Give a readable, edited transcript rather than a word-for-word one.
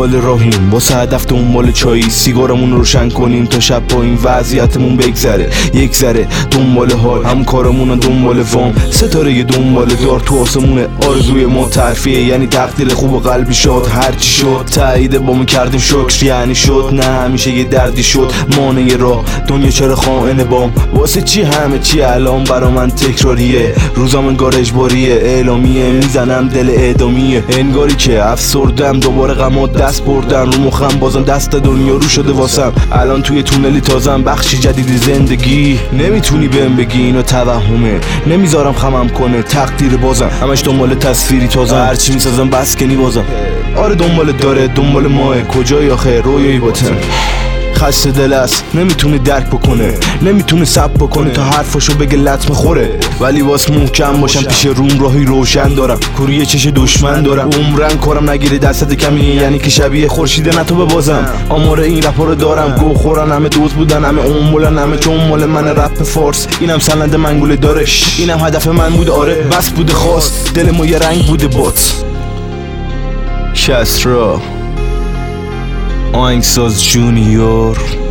دنبال راهیم، واسه هدف دنبال چایی، سیگارمون رو روشن کنیم تا شب با این وضعیتمون بگذره. یک ذره دنبال حال، هم کارمون دنبال وام، ستاره دنبال دار تو آسمونه. آرزوی ما ترفیه، یعنی تقدیر خوب و قلبی شد. هرچی شد تایید با ما کردیم شکر، یعنی شد نه همیشه یه دردی شد. مانع راه دنیا چرا خائن بام، واسه چی همه چی الان برا من تکراریه. روزام انگار اجباریه، اعلامیه میزنم دل اعدامیه. انگاری که افسردم دوباره غمات دست بردن رو مخم، بازم دست دنیا رو شده واسم. الان توی تونلی تازم، بخشی جدید زندگی. نمیتونی بهم بگی اینو توهمه، نمیذارم خمم کنه تقدیر بازم. همش دنبال تصویری تازه، هرچی میسازم بسکنی بازم. آره دنبال داره دنبال ماه، کجایی آخه رویایی باطن. خسته دل است نمیتونه درک بکنه، نمیتونه صبر بکنه تا حرفاشو بگه لطمه خوره. ولی واس محکم باشم پیش روم راهی روشن دارم، کوری چش دشمن دارم. عمرن کارم نگیره دستت کمی، یعنی که شبیه خورشید نتو ببازم. آماره این رپا رو دارم، گو خورن همه دوز بودن، همه اونمولن، همه چون مال من رپ فارس. اینم سند منگوله داره، اینم هدف من بود. آره بس بوده خواست، دل ما یه رنگ بوده بات. کسرا آهنگساز جونیور.